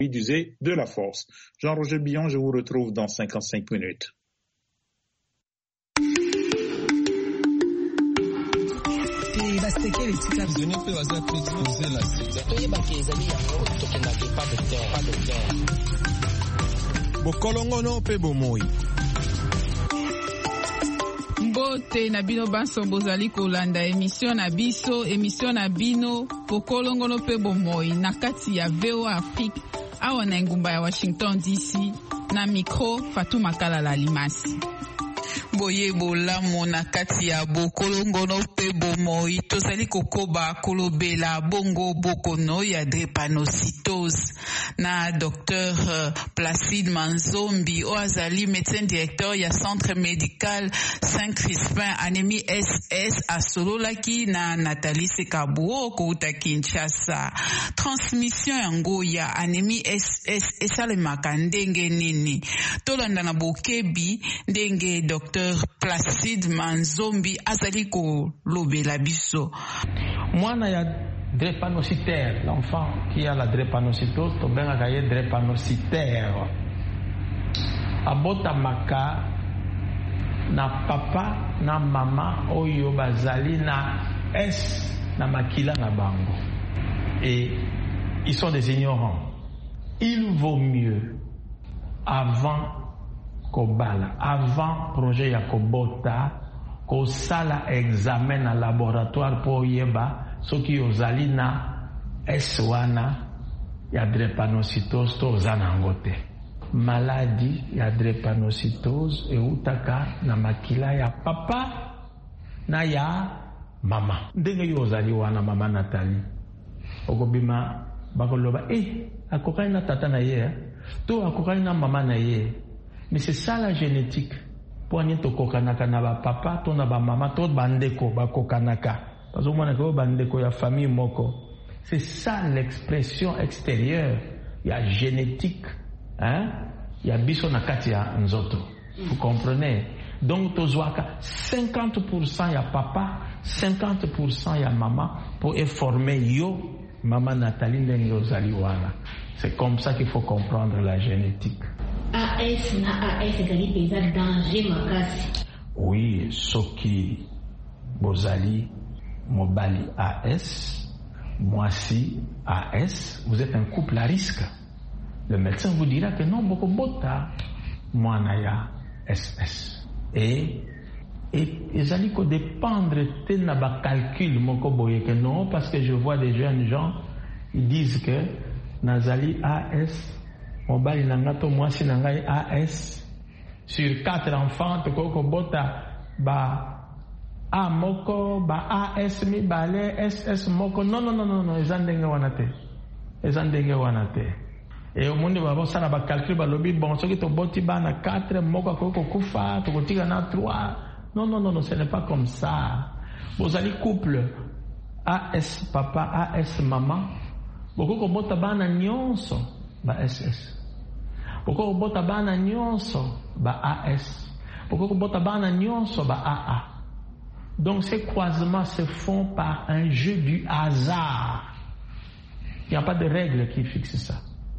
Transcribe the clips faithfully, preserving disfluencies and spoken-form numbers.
d'user de la force. Jean-Roger Billon, je vous retrouve dans cinquante-cinq minutes. Bokolongono pe bomoi. Mbote na bino banso bozali kolanda emission na biso emission na bino bokolongono pe bomoi na kati ya V O A Afrique awa na ngumba ya Washington D C na micro Fatuma Kalala Limasi. Boye bolamu na kati ya bokolongono pe bomoi tozali kokoba kolobela bongo bokono ya drépanocytose na docteur uh, Placide Manzombi o azali médecin directeur ya centre médical Saint-Crispin anémie S S asololaki na Nathalie Sekabuo kouta Kinshasa. Transmission yango ya anémie S S esalemaka ndenge nini tolanda na bokebi ndenge docteur Placide Manzombi azali ko lobela biso. Mwana ya drépanocytaire, l'enfant qui a la drépanocytose, to benga kaye drépanocytaire. Abota maka na papa na mama oyo bazali na S na makila na bango. Et ils sont des ignorants. Il vaut mieux avant kobala avant projet ya kobota ko sala examen na laboratoire po yeba soki ozali na S wana ya drépanocytose to ozana ngote. Maladie ya drépanocytose eutaka na makila ya papa na ya mama. Ndenge yo ozali wana mama Nathalie okobima bakoloba eh akokani na tata na ye to akokani na mama na ye. Mais c'est ça la génétique. Pour n'y to kokanaka na ba papa, to na ba mama, to bandeko ba kokanaka. Parce que moi na bandeko ya famille moko. C'est ça l'expression extérieure. Il y a génétique, hein? Il y a biso na kati ya nzoto. Vous comprenez? Donc to zwaka cinquante pour cent ya papa, cinquante pour cent ya maman pour former yo maman Nathalie ndenge ozali wana. C'est comme ça qu'il faut comprendre la génétique. A S na A S gali peza danger makasi. Oui, soki bozali mobali A S, moisi A S, vous êtes un couple à risque. Le médecin vous dira que non, boko bota mwanaya S S. Et et ezali ko dépendre te na ba calcul moko boye que non parce que je vois des jeunes gens ils disent que nazali A S mobali nangato mwasi nangai A S sur quatre enfants to koko bota ba A moko ba A S mi bale S S moko non non non non non ezandenge wanate ezandenge wanate et au monde va ça na ba calcul ba lobi bon soki to boti bana quatre moko koko kufa to kotika na trois non non non non ce n'est pas comme ça. Vous allez couple A S papa A S maman boko bota bana nyonso ba S S. Boko bota bana nyonso ba A S. Boko bota bana nyonso ba A A. Donc ces croisements se font par un jeu du hasard. Il n'y a pas de règle qui fixe ça.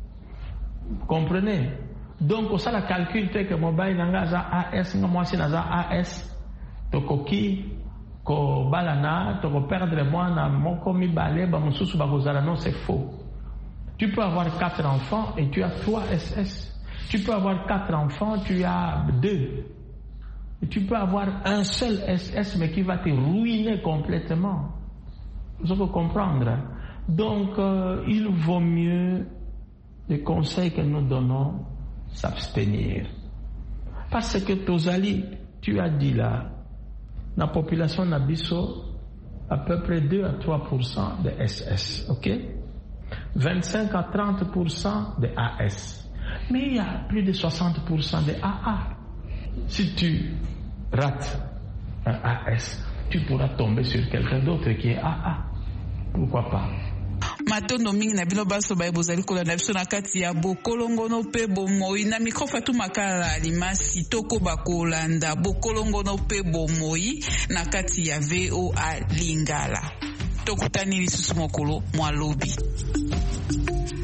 Vous comprenez? Donc ça la calcul fait que mobile nanga za A S nga moi si na za A S tokoki ko balana to perdre mwana moko mi bale ba mususu ba kozala non c'est faux. Tu peux avoir quatre enfants et tu as trois S S. Tu peux avoir quatre enfants, tu as deux. Et tu peux avoir un seul S S mais qui va te ruiner complètement. Vous faut comprendre. Donc euh, il vaut mieux, les conseils que nous donnons, s'abstenir. Parce que Tozali, tu as dit là, la population n'abisso à peu près deux à trois pour cent de S S, ok? vingt-cinq à trente pour cent de A S. Mais il y a plus de soixante pour cent de A A. Si tu rates un A S, tu pourras tomber sur quelqu'un d'autre qui est A A. Pourquoi pas? Matondo mingi na bino baso baye bozali kolanda biso na kati ya bokolongono pe bomoi na micro Fatuma Kalala Limasi toko bakolanda bokolongono pe bomoi na kati ya V O A Lingala. Tokutani lisusu mokolo mwalobi.